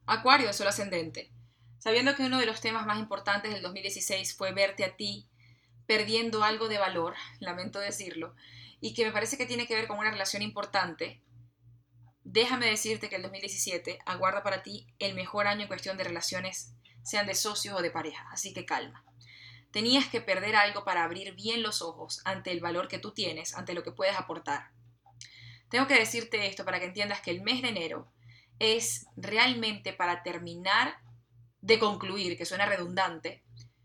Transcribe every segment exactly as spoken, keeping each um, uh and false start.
Acuario de Sol ascendente. Sabiendo que uno de los temas más importantes del dos mil dieciséis fue verte a ti perdiendo algo de valor, lamento decirlo, y que me parece que tiene que ver con una relación importante, déjame decirte que el dos mil diecisiete aguarda para ti el mejor año en cuestión de relaciones, sean de socios o de pareja, así que calma. Tenías que perder algo para abrir bien los ojos ante el valor que tú tienes, ante lo que puedes aportar. Tengo que decirte esto para que entiendas que el mes de enero es realmente para terminar de concluir, que suena redundante,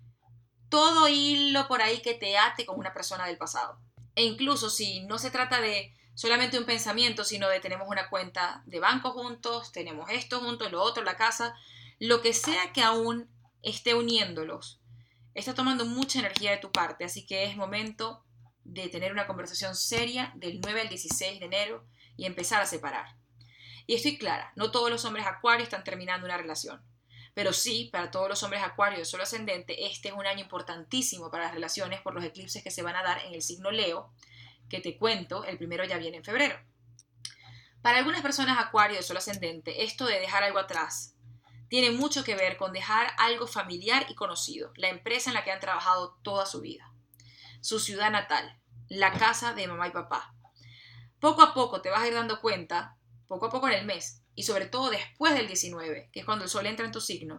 todo hilo por ahí que te ate con una persona del pasado. E incluso si no se trata de solamente un pensamiento, sino de tenemos una cuenta de banco juntos, tenemos esto juntos, lo otro, la casa, lo que sea que aún esté uniéndolos, está tomando mucha energía de tu parte, así que es momento de tener una conversación seria del nueve al dieciséis de enero y empezar a separar. Y estoy clara, no todos los hombres acuarios están terminando una relación. Pero sí, para todos los hombres acuarios de Sol ascendente, este es un año importantísimo para las relaciones por los eclipses que se van a dar en el signo Leo, que te cuento, el primero ya viene en febrero. Para algunas personas acuario de Sol ascendente, esto de dejar algo atrás tiene mucho que ver con dejar algo familiar y conocido, la empresa en la que han trabajado toda su vida, su ciudad natal, la casa de mamá y papá. Poco a poco te vas a ir dando cuenta, poco a poco en el mes, y sobre todo después del diecinueve, que es cuando el sol entra en tu signo,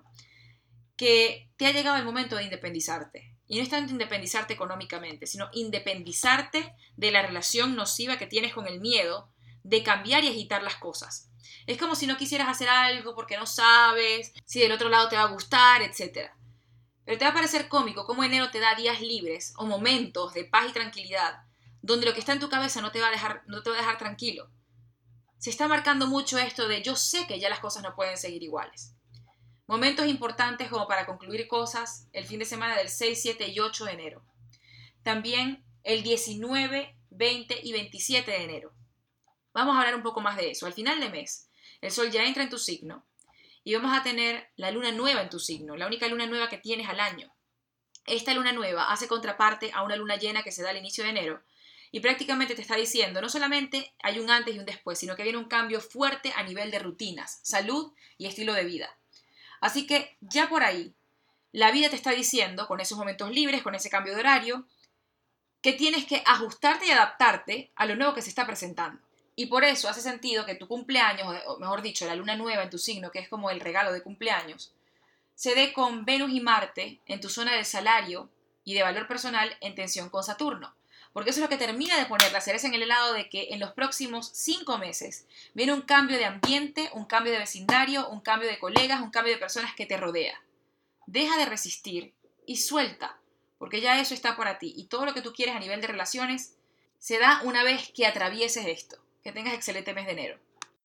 que te ha llegado el momento de independizarte. Y no es tanto independizarte económicamente, sino independizarte de la relación nociva que tienes con el miedo de cambiar y agitar las cosas. Es como si no quisieras hacer algo porque no sabes si del otro lado te va a gustar, etcétera. Pero te va a parecer cómico cómo enero te da días libres o momentos de paz y tranquilidad donde lo que está en tu cabeza no te va a dejar, no te va a dejar tranquilo. Se está marcando mucho esto de yo sé que ya las cosas no pueden seguir iguales. Momentos importantes como para concluir cosas el fin de semana del seis, siete y ocho de enero. También el diecinueve, veinte y veintisiete de enero. Vamos a hablar un poco más de eso. Al final de mes, el sol ya entra en tu signo y vamos a tener la luna nueva en tu signo, la única luna nueva que tienes al año. Esta luna nueva hace contraparte a una luna llena que se da al inicio de enero y prácticamente te está diciendo, no solamente hay un antes y un después, sino que viene un cambio fuerte a nivel de rutinas, salud y estilo de vida. Así que ya por ahí, la vida te está diciendo, con esos momentos libres, con ese cambio de horario, que tienes que ajustarte y adaptarte a lo nuevo que se está presentando. Y por eso hace sentido que tu cumpleaños, o mejor dicho, la luna nueva en tu signo, que es como el regalo de cumpleaños, se dé con Venus y Marte en tu zona del salario y de valor personal en tensión con Saturno. Porque eso es lo que termina de poner la cereza en el helado de que en los próximos cinco meses viene un cambio de ambiente, un cambio de vecindario, un cambio de colegas, un cambio de personas que te rodea. Deja de resistir y suelta, porque ya eso está para ti. Y todo lo que tú quieres a nivel de relaciones se da una vez que atravieses esto. Que tengas excelente mes de enero.